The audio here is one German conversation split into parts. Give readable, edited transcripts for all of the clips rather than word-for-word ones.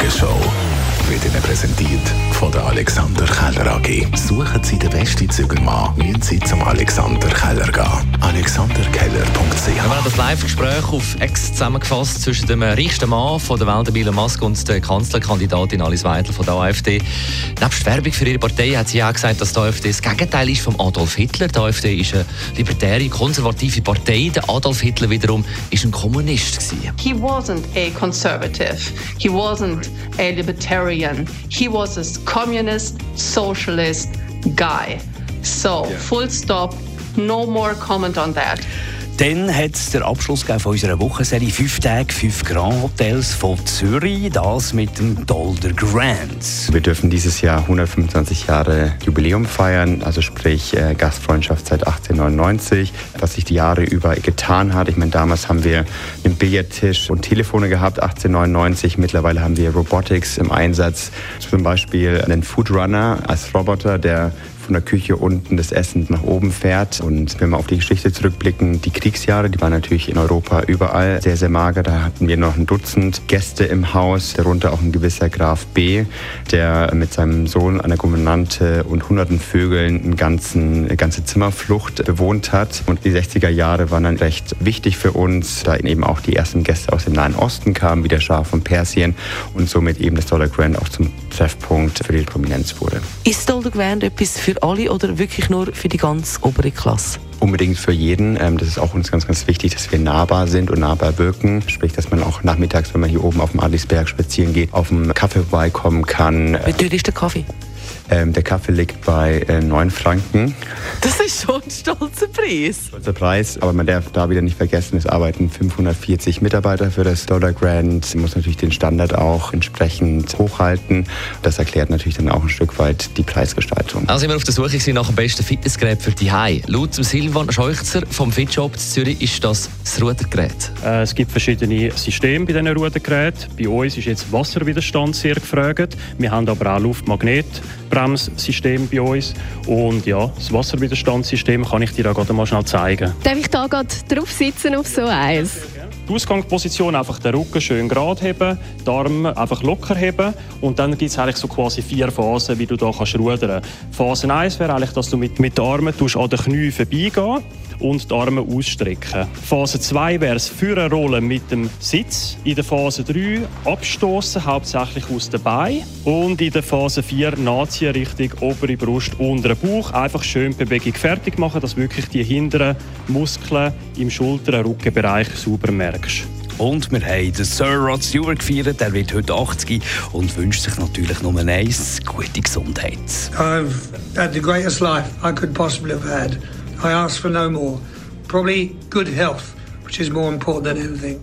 Morgenshow wird Ihnen präsentiert von der Alexander Keller AG. Suchen Sie den besten Zügelmann, müssen Sie zum Alexander Keller gehen. alexanderkeller.ch. Wir haben das Live-Gespräch auf X zusammengefasst zwischen dem reichsten Mann von der Welt, Elon Musk, und der Kanzlerkandidatin Alice Weidel von der AfD. Nebst Werbung für ihre Partei hat sie auch gesagt, dass die AfD das Gegenteil ist von Adolf Hitler. Die AfD ist eine libertäre, konservative Partei. Der Adolf Hitler wiederum ist ein Kommunist gewesen. He wasn't a conservative. He wasn't a libertarian. He was a communist, socialist guy. So, full stop. No more comment on that. Dann hat es den Abschluss von unserer Wochenserie 5 Tage, 5 Grand Hotels von Zürich, das mit dem Dolder Grand. Wir dürfen dieses Jahr 125 Jahre Jubiläum feiern, also sprich Gastfreundschaft seit 1899, was sich die Jahre über getan hat. Ich meine, damals haben wir einen Billardtisch und Telefone gehabt, 1899. Mittlerweile haben wir Robotics im Einsatz, zum Beispiel einen Foodrunner als Roboter, der von der Küche unten das Essen nach oben fährt. Und wenn wir auf die Geschichte zurückblicken, die Kriegsjahre, die waren natürlich in Europa überall sehr, sehr mager. Da hatten wir noch ein Dutzend Gäste im Haus, darunter auch ein gewisser Graf B., der mit seinem Sohn, einer Gouvernante und hunderten Vögeln eine ganze Zimmerflucht bewohnt hat. Und die 60er Jahre waren dann recht wichtig für uns, da eben auch die ersten Gäste aus dem Nahen Osten kamen, wie der Schah von Persien, und somit eben das Dollar Grand auch zum Treffpunkt für die Prominenz wurde. Ist Dollar Grand etwas für alle oder wirklich nur für die ganz obere Klasse? Unbedingt für jeden. Das ist auch uns ganz, ganz wichtig, dass wir nahbar sind und nahbar wirken. Sprich, dass man auch nachmittags, wenn man hier oben auf dem Adlisberg spazieren geht, auf dem Kaffee vorbeikommen kann. Wie teuer ist der Kaffee? Der Kaffee liegt bei 9 Franken. Das ist schon ein stolzer Preis. Stolzer Preis, aber man darf da wieder nicht vergessen, es arbeiten 540 Mitarbeiter für das Dollar Grand. Man muss natürlich den Standard auch entsprechend hochhalten. Das erklärt natürlich dann auch ein Stück weit die Preisgestaltung. Also sind wir auf der Suche nach dem besten Fitnessgerät für die Hause. Laut Silvan Scheuchzer vom Fitshop in Zürich ist das Rudergerät. Es gibt verschiedene Systeme bei diesen Rudergeräten. Bei uns ist jetzt Wasserwiderstand sehr gefragt. Wir haben aber auch Luftmagnetbremssystem bei uns. Und ja, das Wasserwiderstandssystem kann ich dir auch gerade mal schnell zeigen. Darf ich da gerade drauf sitzen auf so eins? Die Ausgangsposition, einfach den Rücken schön gerade heben, die Arme einfach locker heben, und dann gibt es eigentlich so quasi 4 Phasen, wie du da kannst rudern. Phase 1 wäre eigentlich, dass du mit den Armen an den Knien vorbeigehen und die Arme ausstrecken. Phase 2 wäre es Führerrollen mit dem Sitz. In der Phase 3 abstoßen, hauptsächlich aus den Beinen. Und in der Phase 4 nachziehen Richtung obere Brust, unteren Bauch. Einfach schön die Bewegung fertig machen, dass wirklich die hinteren Muskeln im Schulter-Rückenbereich sauber merkst. Und wir haben den Sir Rod Stewart gefeiert. Er wird heute 80 und wünscht sich natürlich nur eins: gute Gesundheit. I've had the greatest life I could possibly have had. I ask for no more. Probably good health, which is more important than anything.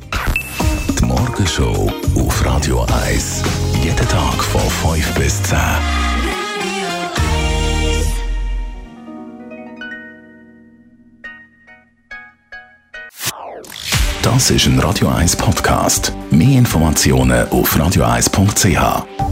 Die Morgenshow auf Radio 1. Jeden Tag von 5 bis 10. Das ist ein Radio 1 Podcast. Mehr Informationen auf radio1.ch.